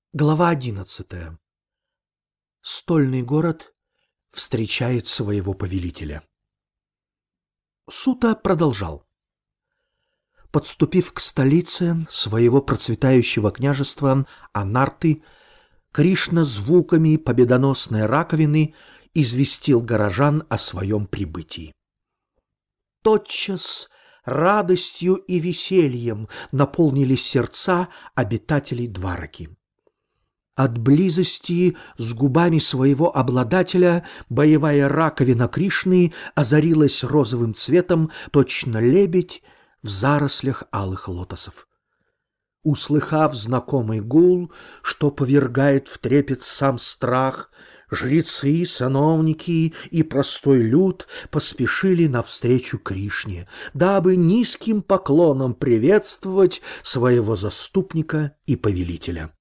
Глава 11. Стольный город встречает своего повелителя. Сута продолжал. Подступив к столице своего процветающего княжества Анарты, Кришна звуками победоносной раковины известил горожан о своем прибытии. Тотчас радостью и весельем наполнились сердца обитателей Двараки. От близости с губами своего обладателя боевая раковина Кришны озарилась розовым цветом, точно лебедь в зарослях алых лотосов. Услыхав знакомый гул, что повергает в трепет сам страх, жрецы, сановники и простой люд поспешили навстречу Кришне, дабы низким поклоном приветствовать своего заступника и повелителя.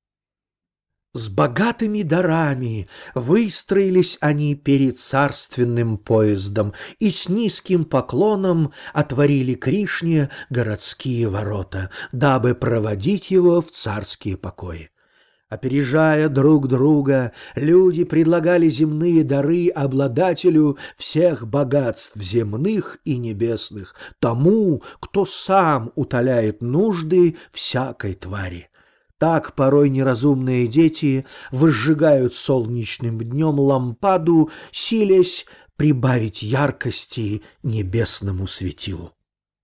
С богатыми дарами выстроились они перед царственным поездом и с низким поклоном отворили Кришне городские ворота, дабы проводить его в царские покои. Опережая друг друга, люди предлагали земные дары обладателю всех богатств земных и небесных, тому, кто сам утоляет нужды всякой твари. Так порой неразумные дети возжигают солнечным днем лампаду, силясь прибавить яркости небесному светилу.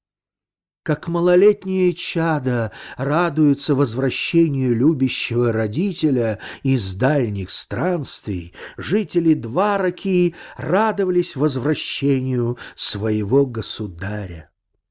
Как малолетние чада радуются возвращению любящего родителя из дальних странствий, жители Двараки радовались возвращению своего государя.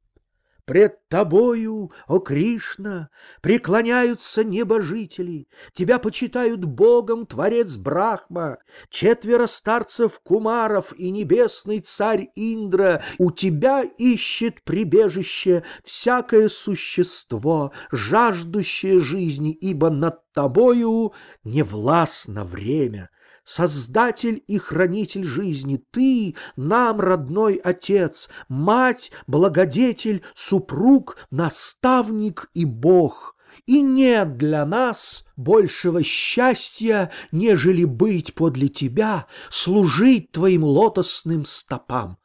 Пред тобою, о Кришна, преклоняются небожители, тебя почитают Богом Творец Брахма, 4 старцев Кумаров и небесный царь Индра. У тебя ищет прибежище всякое существо, жаждущее жизни, ибо над тобою не властно время. Создатель и хранитель жизни, ты нам родной отец, мать, благодетель, супруг, наставник и Бог. И нет для нас большего счастья, нежели быть подле тебя, служить твоим лотосным стопам.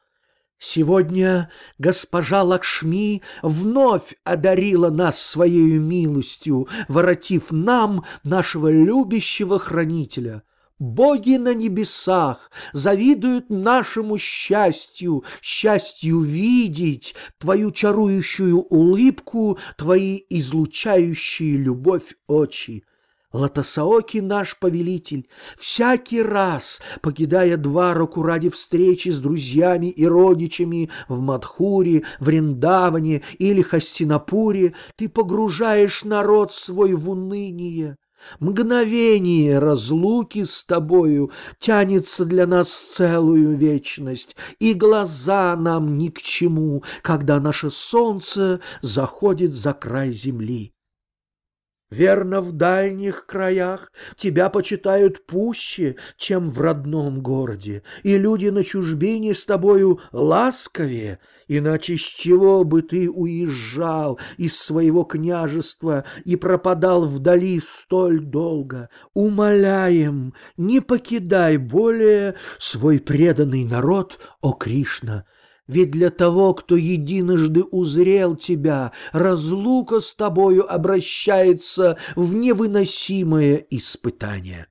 Сегодня госпожа Лакшми вновь одарила нас своей милостью, воротив нам нашего любящего хранителя. Боги на небесах завидуют нашему счастью, счастью видеть твою чарующую улыбку, твои излучающие любовь очи. Лотосаоки наш повелитель, всякий раз, покидая Двараку ради встречи с друзьями и родичами в Мадхуре, Вриндаване или Хастинапуре, ты погружаешь народ свой в уныние. Мгновение разлуки с тобою тянется для нас целую вечность, и глаза нам ни к чему, когда наше солнце заходит за край земли. Верно, в дальних краях тебя почитают пуще, чем в родном городе, и люди на чужбине с тобою ласковее, иначе с чего бы ты уезжал из своего княжества и пропадал вдали столь долго? Умоляем, не покидай более свой преданный народ, о Кришна. Ведь для того, кто единожды узрел тебя, разлука с тобою обращается в невыносимое испытание.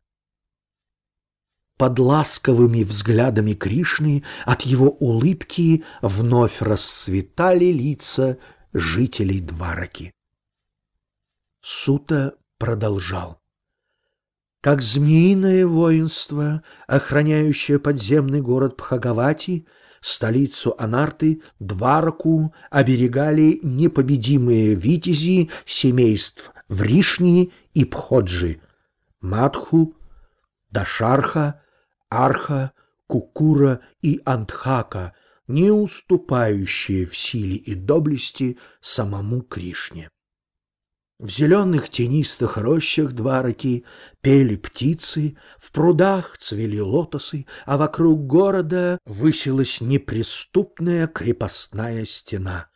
Под ласковыми взглядами Кришны от его улыбки вновь расцветали лица жителей Двараки. Сута продолжал. Как змеиное воинство, охраняющее подземный город Бхагавати, столицу Анарты, Двараку, оберегали непобедимые витязи семейств Вришни и Пходжи, Мадху, Дашарха, Арха, Кукура и Андхака, не уступающие в силе и доблести самому Кришне. В зеленых тенистых рощах Двараки пели птицы, в прудах цвели лотосы, а вокруг города высилась неприступная крепостная стена.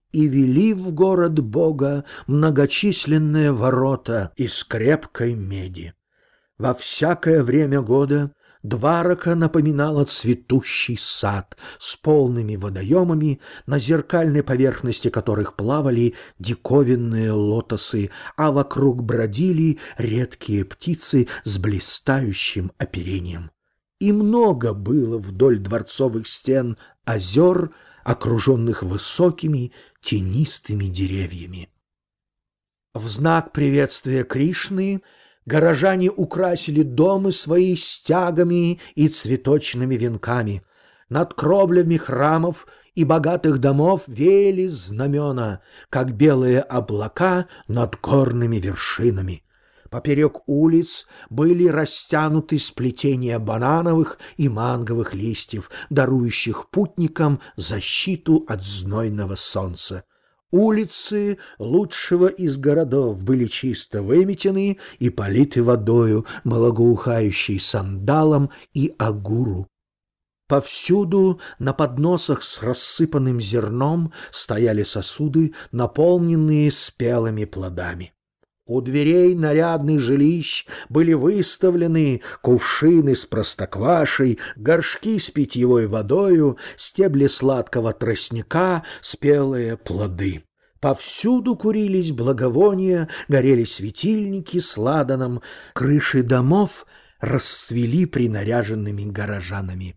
и вели в город Бога многочисленные ворота из крепкой меди. Во всякое время года Дварака напоминала цветущий сад с полными водоемами, на зеркальной поверхности которых плавали диковинные лотосы, а вокруг бродили редкие птицы с блистающим оперением. И много было вдоль дворцовых стен озер, окруженных высокими тенистыми деревьями. В знак приветствия Кришны горожане украсили дома свои стягами и цветочными венками. Над кровлями храмов и богатых домов веяли знамена, как белые облака над горными вершинами. Поперек улиц были растянуты сплетения банановых и манговых листьев, дарующих путникам защиту от знойного солнца. Улицы лучшего из городов были чисто выметены и политы водою, благоухающей сандалом и агуру. Повсюду на подносах с рассыпанным зерном стояли сосуды, наполненные спелыми плодами. У дверей нарядных жилищ были выставлены кувшины с простоквашей, горшки с питьевой водою, стебли сладкого тростника, спелые плоды. Повсюду курились благовония, горели светильники с ладаном, крыши домов расцвели принаряженными горожанами.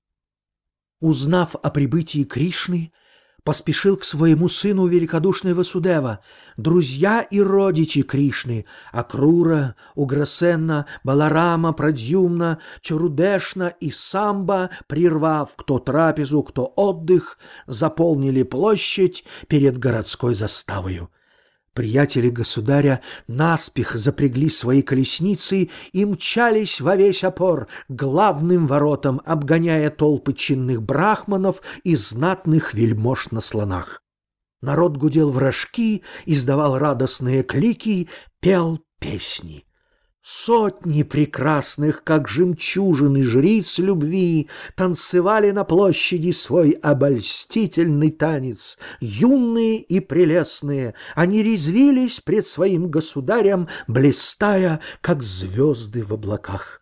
Узнав о прибытии Кришны, поспешил к своему сыну великодушный Васудева. Друзья и родичи Кришны — Акрура, Уграсена, Баларама, Прадьюмна, Чарудешна и Самба, прервав кто трапезу, кто отдых, заполнили площадь перед городской заставою. Приятели государя наспех запрягли свои колесницы и мчались во весь опор к главным воротам, обгоняя толпы чинных брахманов и знатных вельмож на слонах. Народ гудел в рожки, издавал радостные клики, пел песни. Сотни прекрасных, как жемчужины, жриц любви танцевали на площади свой обольстительный танец. Юные и прелестные, они резвились пред своим государем, блистая, как звезды в облаках.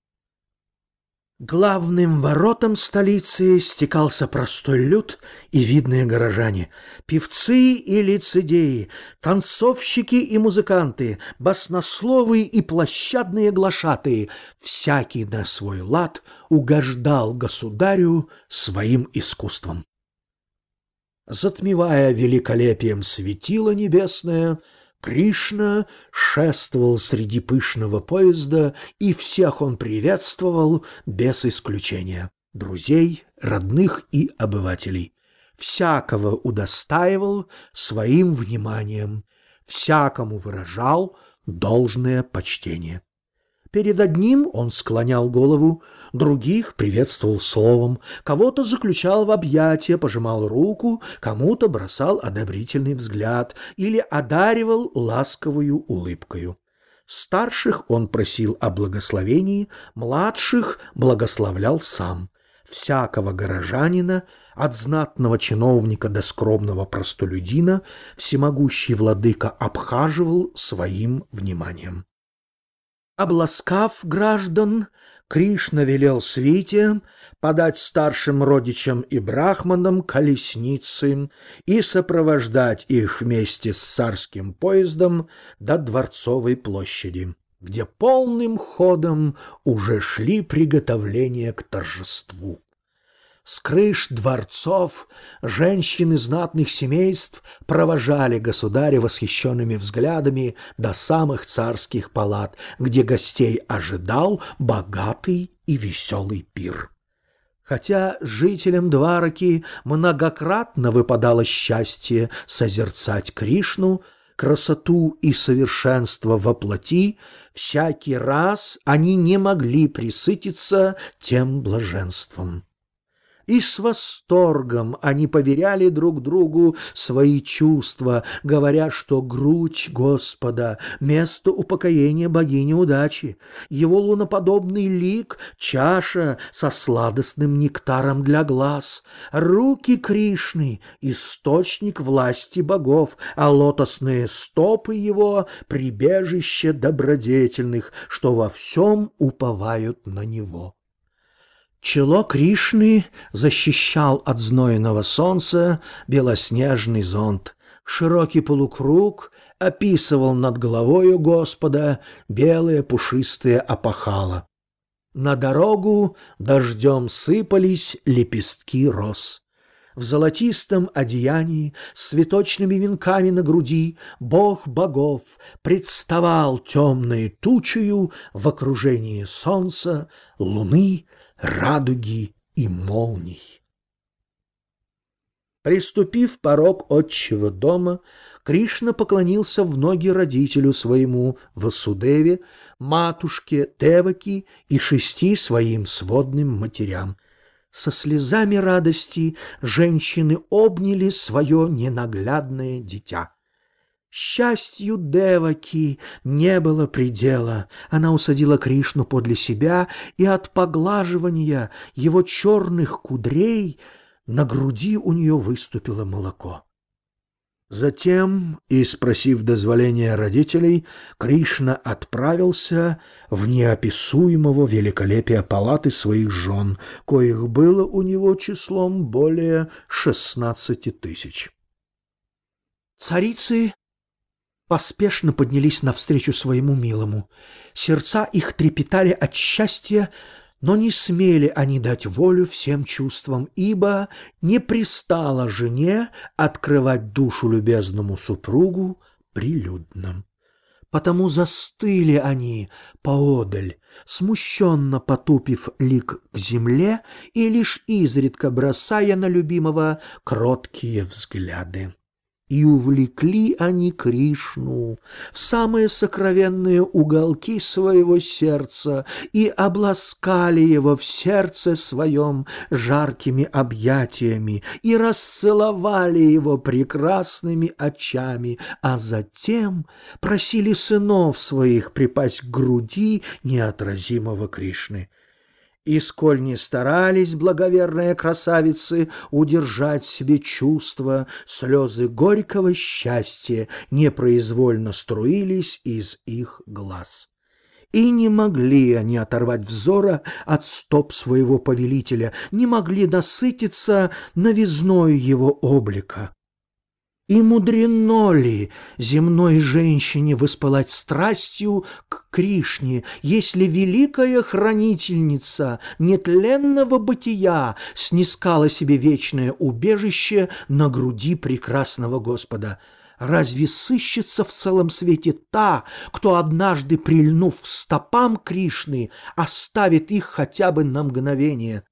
Главным воротам столицы стекался простой люд и видные горожане, певцы и лицедеи, танцовщики и музыканты, баснословы и площадные глашатые. Всякий на свой лад угождал государю своим искусством. Затмевая великолепием светило небесное, Кришна шествовал среди пышного поезда, и всех он приветствовал без исключения — друзей, родных и обывателей. Всякого удостаивал своим вниманием, всякому выражал должное почтение. Перед одним он склонял голову, других приветствовал словом, кого-то заключал в объятия, пожимал руку, кому-то бросал одобрительный взгляд или одаривал ласковую улыбкою. Старших он просил о благословении, младших благословлял сам. Всякого горожанина, от знатного чиновника до скромного простолюдина, всемогущий владыка обхаживал своим вниманием. Обласкав граждан, Кришна велел свите подать старшим родичам и брахманам колесницы и сопровождать их вместе с царским поездом до Дворцовой площади, где полным ходом уже шли приготовления к торжеству. С крыш дворцов женщины знатных семейств провожали государя восхищенными взглядами до самых царских палат, где гостей ожидал богатый и веселый пир. Хотя жителям Двараки многократно выпадало счастье созерцать Кришну, красоту и совершенство во плоти, всякий раз они не могли пресытиться тем блаженством. и с восторгом они поверяли друг другу свои чувства, говоря, что грудь Господа — место упокоения богини удачи, его луноподобный лик — чаша со сладостным нектаром для глаз, руки Кришны — источник власти богов, а лотосные стопы его — прибежище добродетельных, что во всем уповают на него. Чело Кришны защищал от знойного солнца белоснежный зонт. Широкий полукруг описывал над головою Господа белые пушистые опахала. На дорогу дождем сыпались лепестки роз. В золотистом одеянии с цветочными венками на груди бог богов представал темной тучею в окружении солнца, луны, радуги и молний. Приступив порог отчего дома, Кришна поклонился в ноги родителю своему Васудеве, матушке Деваки и 6 своим сводным матерям. Со слезами радости женщины обняли свое ненаглядное дитя. Счастью Деваки не было предела. Она усадила Кришну подле себя, и от поглаживания его черных кудрей на груди у нее выступило молоко. Затем, и спросив дозволения родителей, Кришна отправился в неописуемого великолепия палаты своих жен, коих было у него числом более 16 тысяч. Царицы поспешно поднялись навстречу своему милому. Сердца их трепетали от счастья, но не смели они дать волю всем чувствам, ибо не пристало жене открывать душу любезному супругу прилюдно. Потому застыли они поодаль, смущенно потупив лик к земле и лишь изредка бросая на любимого кроткие взгляды. И увлекли они Кришну в самые сокровенные уголки своего сердца и обласкали его в сердце своем жаркими объятиями и расцеловали его прекрасными очами, а затем просили сынов своих припасть к груди неотразимого Кришны. И сколь не старались благоверные красавицы удержать в себе чувства, слезы горького счастья непроизвольно струились из их глаз. И не могли они оторвать взора от стоп своего повелителя, не могли насытиться новизною его облика. И мудрено ли земной женщине воспылать страстью к Кришне, если великая хранительница нетленного бытия снискала себе вечное убежище на груди прекрасного Господа? Разве сыщется в целом свете та, кто, однажды прильнув к стопам Кришны, оставит их хотя бы на мгновение?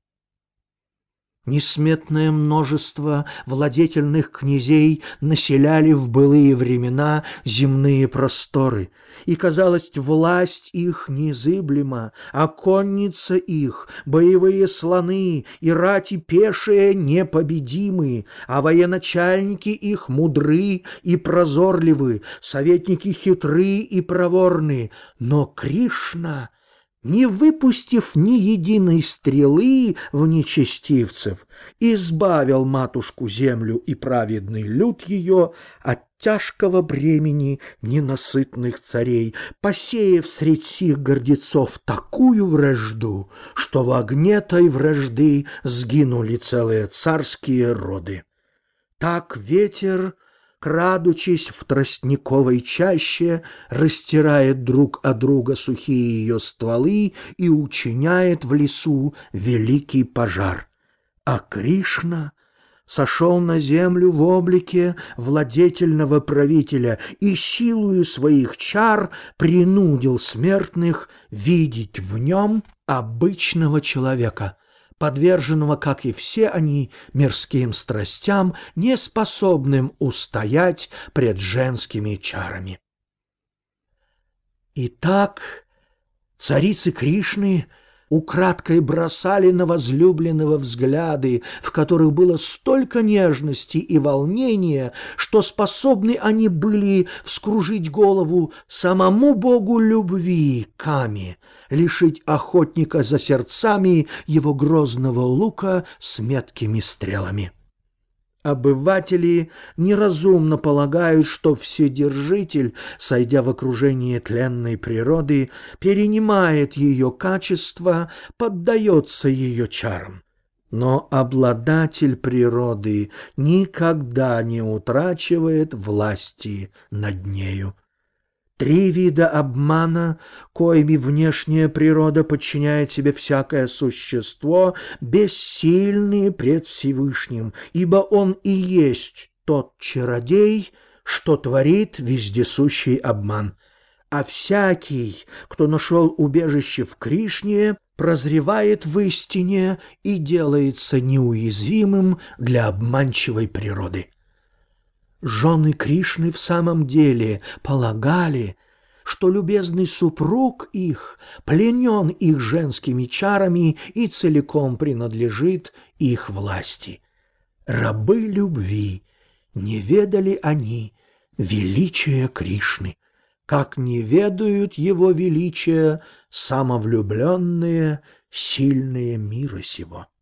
Несметное множество владетельных князей населяли в былые времена земные просторы, и, казалось, власть их незыблема, а конница их, боевые слоны и рати пешие непобедимы, а военачальники их мудры и прозорливы, советники хитры и проворны, но Кришна, не выпустив ни единой стрелы в нечестивцев, избавил матушку землю и праведный люд ее от тяжкого бремени ненасытных царей, посеяв средь сих гордецов такую вражду, что в огне той вражды сгинули целые царские роды. Так ветер, крадучись в тростниковой чаще, растирает друг от друга сухие ее стволы и учиняет в лесу великий пожар. А Кришна сошел на землю в облике владетельного правителя и силою своих чар принудил смертных видеть в нем обычного человека, подверженного, как и все они, мирским страстям, не способным устоять пред женскими чарами. Итак, царицы Кришны украдкой бросали на возлюбленного взгляды, в которых было столько нежности и волнения, что способны они были вскружить голову самому Богу любви Каме, лишить охотника за сердцами его грозного лука с меткими стрелами. Обыватели неразумно полагают, что Вседержитель, сойдя в окружение тленной природы, перенимает ее качества, поддается ее чарам. Но обладатель природы никогда не утрачивает власти над нею. 3 вида обмана, коими внешняя природа подчиняет себе всякое существо, бессильные пред Всевышним, ибо Он и есть тот чародей, что творит вездесущий обман. А всякий, кто нашел убежище в Кришне, прозревает в истине и делается неуязвимым для обманчивой природы. Жены Кришны в самом деле полагали, что любезный супруг их пленен их женскими чарами и целиком принадлежит их власти. Рабы любви, не ведали они величия Кришны, как не ведают его величия самовлюбленные, сильные мира сего.